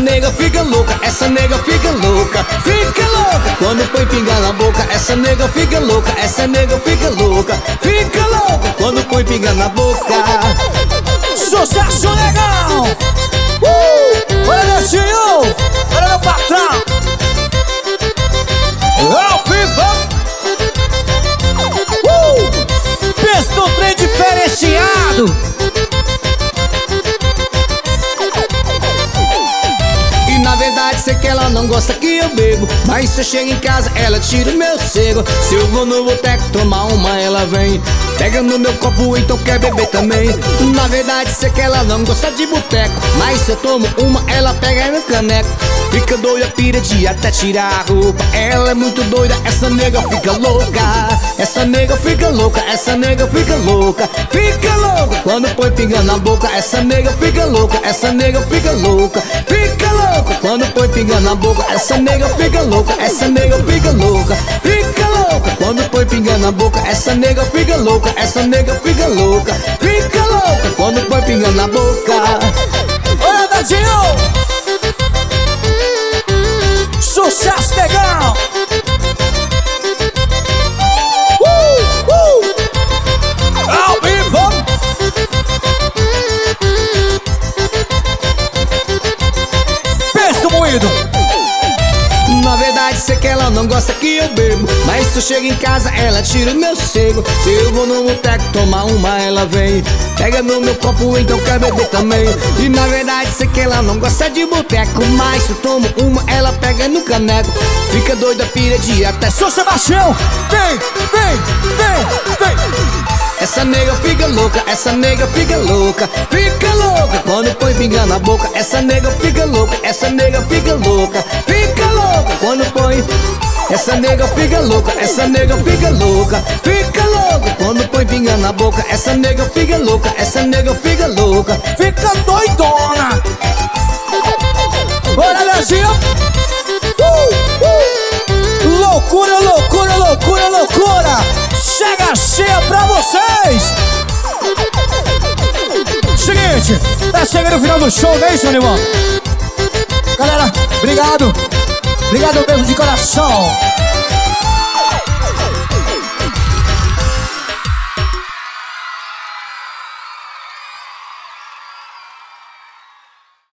nega fica louca, essa nega fica louca, fica louca. Quando põe pinga na boca, essa nega fica louca, essa nega fica louca, fica louca. Quando põe pinga na boca. Sucesso legal! Olha meu senhor! Olha meu patrão! Ao vivo! Pensa no trem diferenciado! Na verdade sei que ela não gosta que eu bebo, mas se eu chego em casa ela tira o meu cego. Se eu vou no boteco tomar uma ela vem, pega no meu copo então quer beber também. Na verdade sei que ela não gosta de boteco, mas se eu tomo uma ela pega no caneco. Fica doida, pira de até tirar a roupa. Ela é muito doida, essa nega fica louca. Essa nega fica louca, essa nega fica louca, fica louca. Quando põe pinga na boca, essa nega fica louca, essa nega fica louca, fica louca. Quando põe pinga na boca, essa nega fica louca, essa nega fica louca, fica louca. Quando põe pinga na boca, essa nega fica louca, essa nega fica louca, fica louca. Quando põe pinga na boca. Olha, Dadinho! Sucesso legal! Ao vivo! Pensa moído! Na verdade sei que ela não gosta que eu bebo, mas se eu chego em casa ela tira o meu cego. Se eu vou no boteco tomar uma ela vem, pega no meu copo então quer beber também. E na verdade sei que ela não gosta de boteco, mas se eu tomo uma ela pega no caneco. Fica doida, pira de até Sou Sebastião! Vem, vem, vem, vem! Essa nega fica louca, essa nega fica louca, fica louca. Quando põe pinga na boca, essa nega fica louca, essa nega fica louca, fica louca. Quando põe, essa nega fica louca, essa nega fica louca, fica louca. Quando põe pinga na boca, essa nega fica louca, essa nega fica louca, fica doidona! Olha, Brasil! Loucura, loucura, loucura, loucura! Chega cheia pra vocês! Seguinte, tá chegando o final do show, não é isso, meu irmão? Galera, obrigado! Obrigado mesmo de coração!